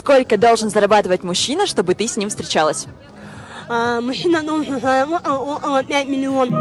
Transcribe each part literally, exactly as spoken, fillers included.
Сколько должен зарабатывать мужчина, чтобы ты с ним встречалась? А, мужчина должен заработать около пять миллионов.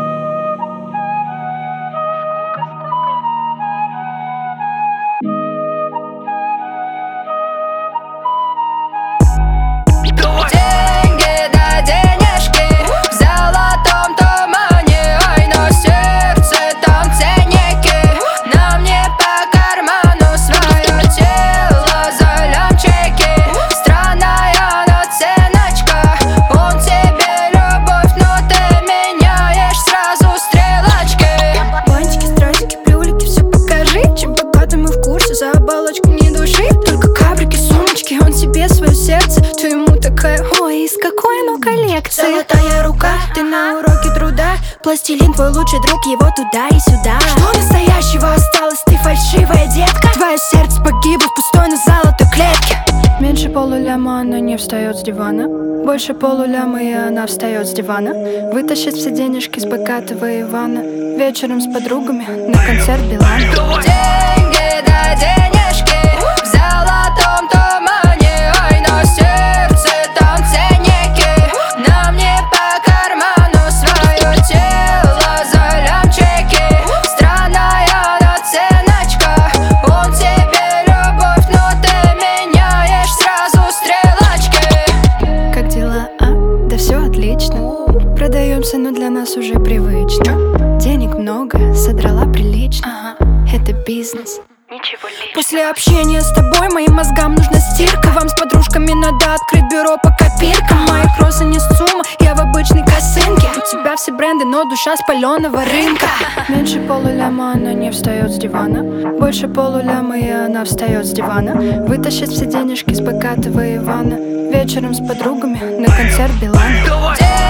За оболочку не души, только кабрики, сумочки. Он себе свое сердце, ты ему такая: ой, из какой оно коллекции. Золотая рука, ты на уроке труда. Пластилин твой лучший друг, его туда и сюда. Что настоящего осталось, ты фальшивая детка. Твое сердце погибло в пустой, но золотой клетке. Меньше полуляма она не встает с дивана. Больше полуляма и она встает с дивана. Вытащит все денежки с богатого Ивана. Вечером с подругами на концерт Билана. Деньги да денежки в золотом тумане. Ой, но сердце там ценники. Нам не по карману свое тело за лямчики. Странная наценочка. Он тебе любовь, но ты меняешь сразу стрелочки. Как дела, а? Да все отлично. Продаемся, но для нас уже привычно. Денег много, содрала прилично. Это бизнес. После общения с тобой моим мозгам нужна стирка. Вам с подружками надо открыть бюро по копиркам. Мои кроссы не сумма, я в обычной косынке. У тебя все бренды, но душа с паленого рынка. Меньше полуляма она не встает с дивана. Больше полуляма и она встает с дивана. Вытащит все денежки с богатого Ивана. Вечером с подругами на концерт Билана.